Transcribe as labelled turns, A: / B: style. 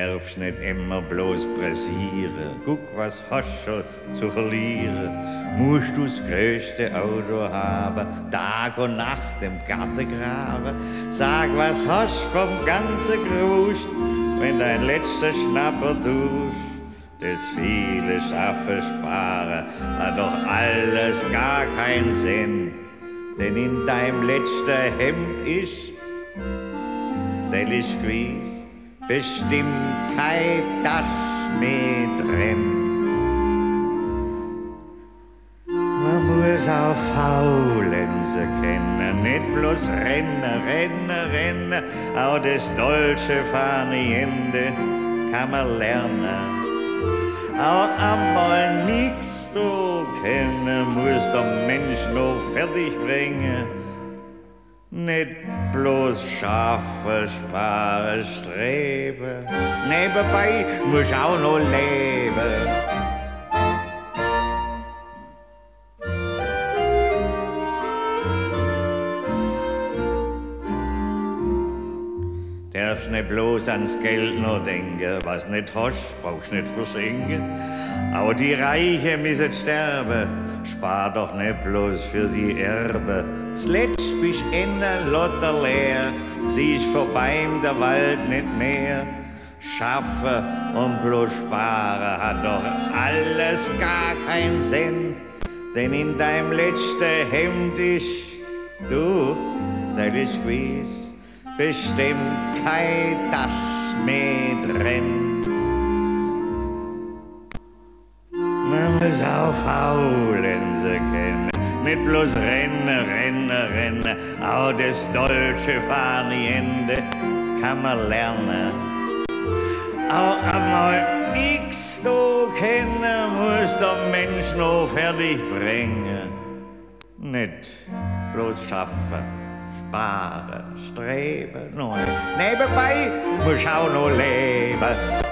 A: Darfst nicht immer bloß pressieren, guck, was hast schon zu verlieren. Musst du's größte Auto haben, Tag und Nacht im Garten graben. Sag, was hast vom ganzen Grust, wenn dein letzter Schnapper tust. Das viele Schaffen sparen, hat doch alles gar keinen Sinn. Denn in deinem letzten Hemd ist, selig gewiss, bestimmt kein das mehr drin. Man muss auch Faulenzen kennen, nicht bloß rennen. Auch das deutsche Fahrende kann man lernen. Auch einmal nix zu kennen, muss der Mensch noch fertig bringen. Nicht bloß schaffen, sparen, streben, nebenbei muss auch noch leben. Darfst nicht bloß ans Geld nur denken, was nicht hast, brauchst nicht verschenken. Auch die Reichen müssen sterben, spar doch nicht bloß für die Erben. Zuletzt bist innen lotter leer, siehst vorbei der Wald nicht mehr. Schaffen und bloß sparen hat doch alles gar keinen Sinn, denn in deinem letzten Hemd ist, du, sei dich gewiss, bestimmt kein das mehr drin. Man muss auch Faulenzen kennen, nicht bloß rennen. Auch das deutsche Fahrende kann man lernen. Auch einmal nix zu kennen, muss der Mensch noch fertig bringen. Nicht bloß schaffen, sparen, streben, nebenbei muss auch noch leben.